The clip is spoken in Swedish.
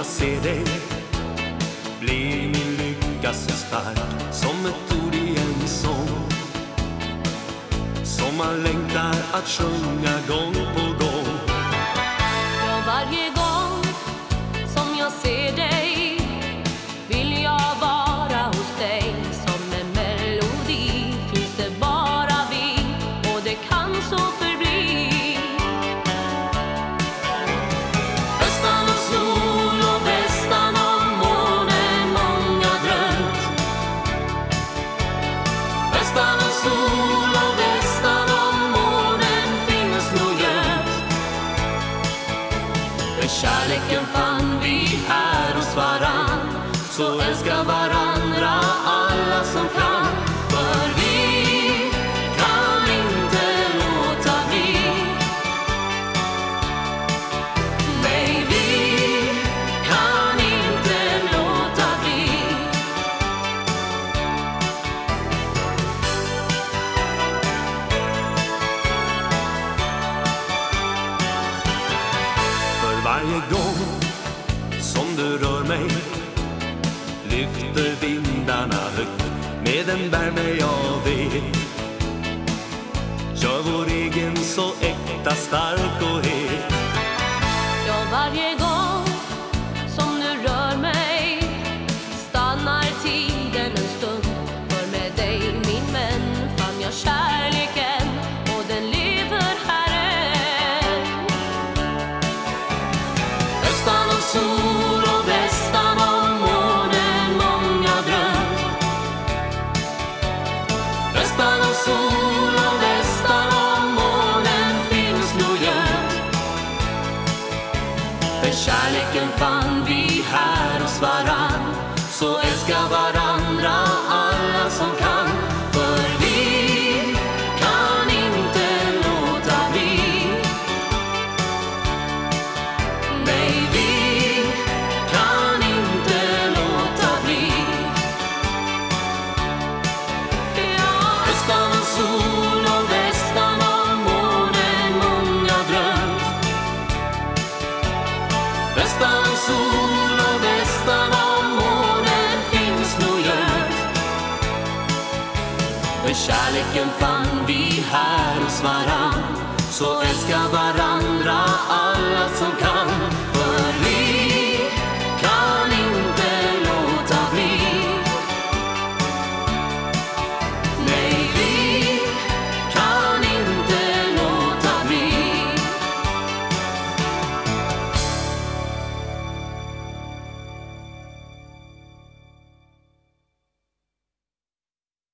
jag ser dig blir min lycka så stark som ett ord i en sång som man längtar att sjunga gång på gång. Ja, varje gång som jag ser dig vill jag vara hos dig. Som en melodi finns det bara vi, och det kan så förbli. Östan av sol och västan av månen många drömt. Östan av sol och västan av månen finns nog gömt. Men kärleken fann vi här hos varann, så älska varandra alla som kan. För vi kan inte låta bli. Nej, vi kan inte låta bli. För varje gång som du rör mig lyfter vindarna högt med en värme jag vet. Gör vår egen så äkta, stark och het. Ja, varje gång som du rör mig stannar tiden en stund. För med dig, min vän, fann jag kärleken, och den lever här än. Östan av sol och västan av månen många drömt. Östan av sol och västan av månen finns nog gömt. Men kärleken fann vi här hos varann, så älska varandra alla som kan. För vi kan inte låta bli. Nej, vi kan inte låta bli. Ja, östan av sol och västan av månen många drömt. Östan av sol och västan av månen finns nog gömt. Men kärleken fann vi här hos varann, så älska varandra alla som kan.